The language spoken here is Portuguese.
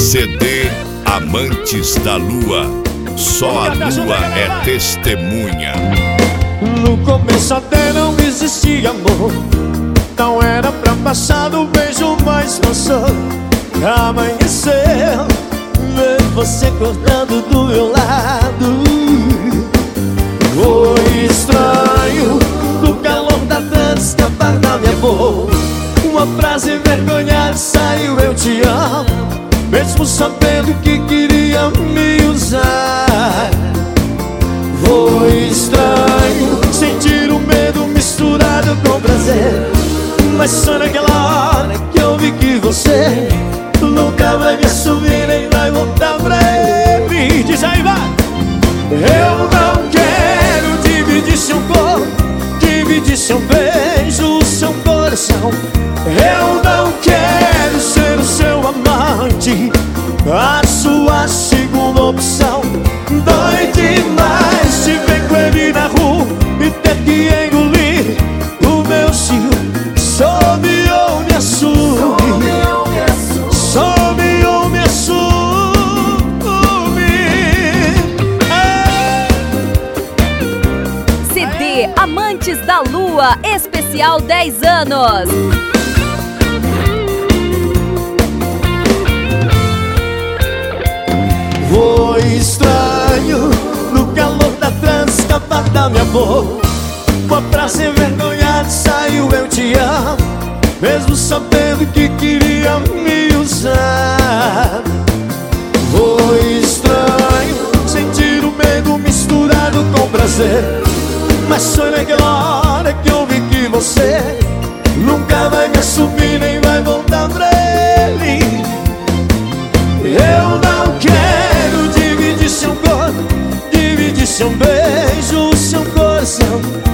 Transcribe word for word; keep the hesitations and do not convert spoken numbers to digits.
C D Amantes da Lua. Só a lua é testemunha. No começo até não existia amor, não era pra passar do beijo, mas passou. Amanheceu, ver você cortando do meu lado. Foi estranho, no calor da dança escapar da minha boca. Uma frase envergonhada saiu: eu te amo, mesmo sabendo que queria me usar. Foi estranho sentir o medo misturado com prazer, mas só naquela hora que eu vi que você nunca vai me assumir nem vai voltar pra ele. Diz aí, vai! Eu não quero dividir seu corpo, dividir seu beijo, seu coração. Eu não quero ser o seu amante, a sua segunda opção. Dói demais te ver com ele na rua e ter que engolir o meu ciúme. Some ou me assume, some ou me assume. C D Amantes da Lua, especial dez anos. Foi estranho, no calor da trança escapar da minha boca. Uma frase envergonhada saiu: eu te amo, mesmo sabendo que queria me usar. Foi estranho sentir o medo misturado com prazer, mas foi naquela hora que eu vi que você nunca vai me assumir nem vai voltar pra ele. Eu não quero dividir seu corpo, dividir seu beijo, seu coração.